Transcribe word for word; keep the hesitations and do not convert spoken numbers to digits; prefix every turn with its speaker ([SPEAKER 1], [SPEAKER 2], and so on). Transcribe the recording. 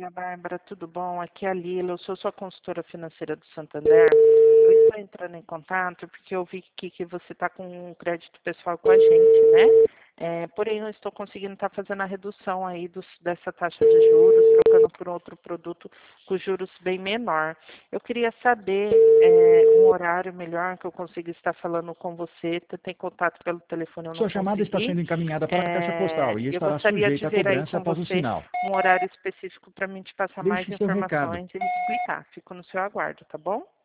[SPEAKER 1] dia, Bárbara, tudo bom? Aqui é a Lila, eu sou sua consultora financeira do Santander. Eu estou entrando em contato porque eu vi aqui que você está com um crédito pessoal com a gente, né? É, porém, eu estou conseguindo estar fazendo a redução aí dos, dessa taxa de juros, trocando por outro produto com juros bem menor. Eu queria saber é, um horário melhor que eu consiga estar falando com você. Tentei contato pelo telefone, eu não
[SPEAKER 2] Sua chamada está
[SPEAKER 1] consegui.
[SPEAKER 2] sendo encaminhada para a Caixa Postal
[SPEAKER 1] É,
[SPEAKER 2] e
[SPEAKER 1] eu
[SPEAKER 2] estará
[SPEAKER 1] gostaria de
[SPEAKER 2] sujeita a
[SPEAKER 1] ver aí
[SPEAKER 2] cobrança
[SPEAKER 1] com
[SPEAKER 2] após o
[SPEAKER 1] você
[SPEAKER 2] sinal.
[SPEAKER 1] um horário específico para mim te passar mais
[SPEAKER 2] Deixe seu recado.
[SPEAKER 1] informações e me explicar. Fico no seu aguardo, tá bom?